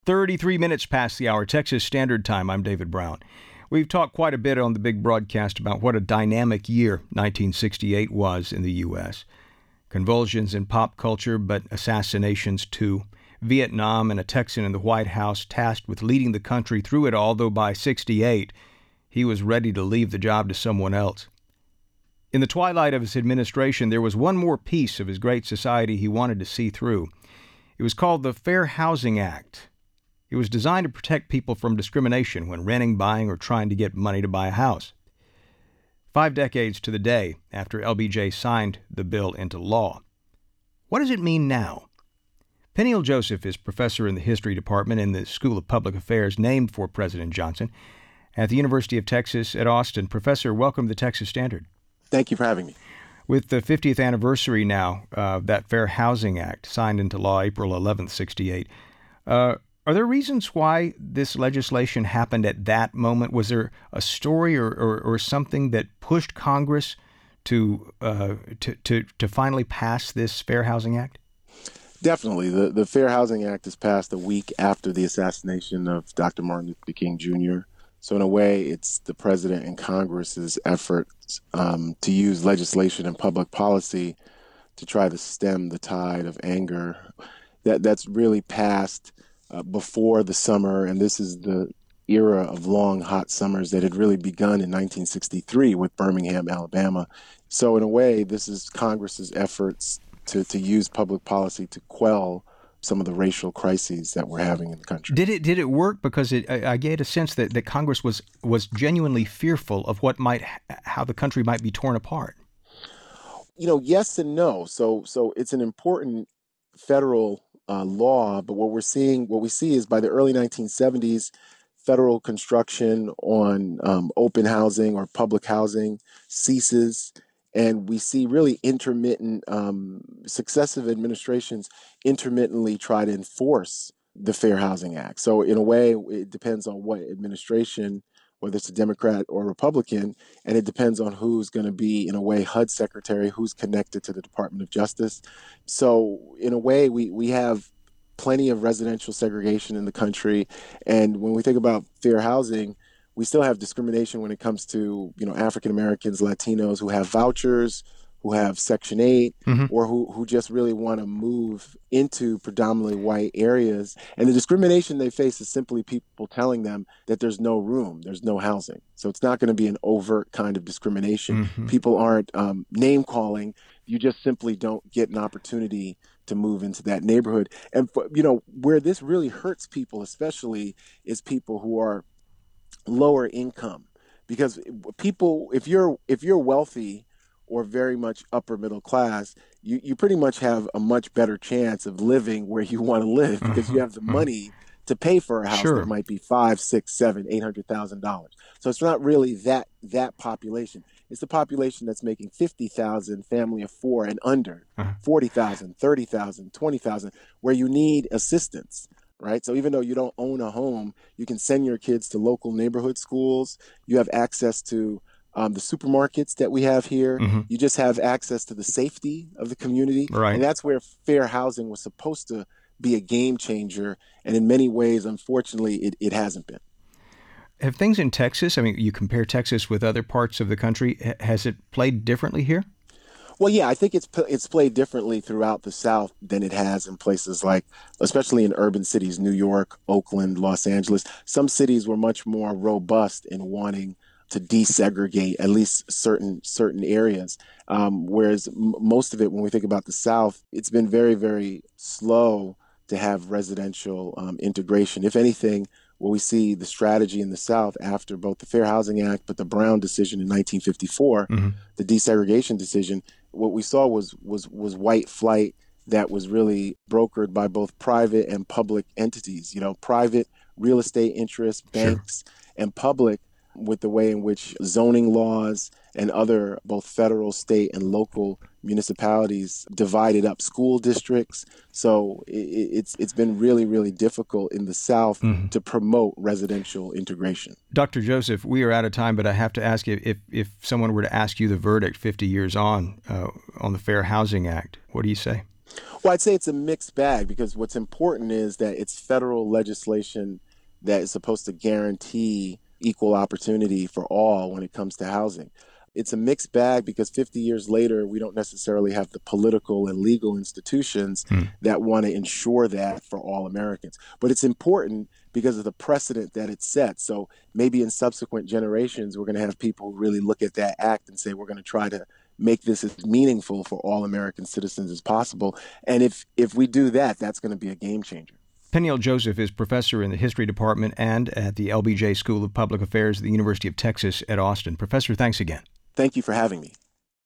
33 minutes past the hour, Texas Standard Time. I'm David Brown. We've talked quite a bit on the big broadcast about what a dynamic year 1968 was in the U.S. Convulsions in pop culture, but assassinations too. Vietnam and a Texan in the White House tasked with leading the country through it all, though by 68, he was ready to leave the job to someone else. In the twilight of his administration, there was one more piece of his great society he wanted to see through. It was called the Fair Housing Act. It was designed to protect people from discrimination when renting, buying, or trying to get money to buy a house. 5 decades to the day after LBJ signed the bill into law. What does it mean now? Peniel Joseph is professor in the history department in the School of Public Affairs named for President Johnson at the University of Texas at Austin. Professor, welcome to the Texas Standard. Thank you for having me. With the 50th anniversary now of that Fair Housing Act signed into law April 11th, 68, are there reasons why this legislation happened at that moment? Was there a story or something that pushed Congress to finally pass this Fair Housing Act? Definitely. The Fair Housing Act is passed a week after the assassination of Dr. Martin Luther King Jr. So in a way, it's the president and Congress's efforts to use legislation and public policy to try to stem the tide of anger that's really passed before the summer, and this is the era of long, hot summers that had really begun in 1963 with Birmingham, Alabama. So in a way, this is Congress's efforts to use public policy to quell some of the racial crises that we're having in the country. Did it work? Because I get a sense that Congress was genuinely fearful of how the country might be torn apart. Yes and no. So it's an important federal law, but what we see is by the early 1970s, federal construction on open housing or public housing ceases, and we see really intermittent, successive administrations intermittently try to enforce the Fair Housing Act. So in a way, it depends on what administration, whether it's a Democrat or Republican, and it depends on who's going to be, in a way, HUD secretary, who's connected to the Department of Justice. So in a way, we have plenty of residential segregation in the country. And when we think about fair housing, we still have discrimination when it comes to, African Americans, Latinos who have vouchers, who have Section 8, or who just really want to move into predominantly white areas. And the discrimination they face is simply people telling them that there's no room, there's no housing. So it's not going to be an overt kind of discrimination. People aren't name calling. You just simply don't get an opportunity to move into that neighborhood. And, where this really hurts people, especially, is people who are lower income. Because people, if you're wealthy, or very much upper middle class, you pretty much have a much better chance of living where you want to live because you have the money to pay for a house that might be $500,000, $600,000, $700,000, $800,000. So it's not really that population. It's the population that's making $50,000, family of 4 and under, $40,000, $30,000, $20,000, where you need assistance. Right. So even though you don't own a home, you can send your kids to local neighborhood schools. You have access to the supermarkets that we have here. You just have access to the safety of the community. Right. And that's where fair housing was supposed to be a game changer. And in many ways, unfortunately, it hasn't been. Have things in Texas, you compare Texas with other parts of the country, has it played differently here? Well, yeah, I think it's played differently throughout the South than it has in places like, especially in urban cities, New York, Oakland, Los Angeles. Some cities were much more robust in wanting to desegregate at least certain areas, whereas most of it, when we think about the South, it's been very, very slow to have residential integration. If anything, what we see the strategy in the South after both the Fair Housing Act, but the Brown decision in 1954, the desegregation decision, what we saw was white flight that was really brokered by both private and public entities, private real estate interests, banks, and public, with the way in which zoning laws and other both federal, state, and local municipalities divided up school districts. So it's been really, really difficult in the South to promote residential integration. Dr. Joseph, we are out of time, but I have to ask you, if someone were to ask you the verdict 50 years on the Fair Housing Act, what do you say? Well, I'd say it's a mixed bag because what's important is that it's federal legislation that is supposed to guarantee equal opportunity for all when it comes to housing. It's a mixed bag because 50 years later, we don't necessarily have the political and legal institutions that want to ensure that for all Americans. But it's important because of the precedent that it sets. So maybe in subsequent generations, we're going to have people really look at that act and say, we're going to try to make this as meaningful for all American citizens as possible. And if we do that, that's going to be a game changer. Peniel Joseph is professor in the History Department and at the LBJ School of Public Affairs at the University of Texas at Austin. Professor, thanks again. Thank you for having me.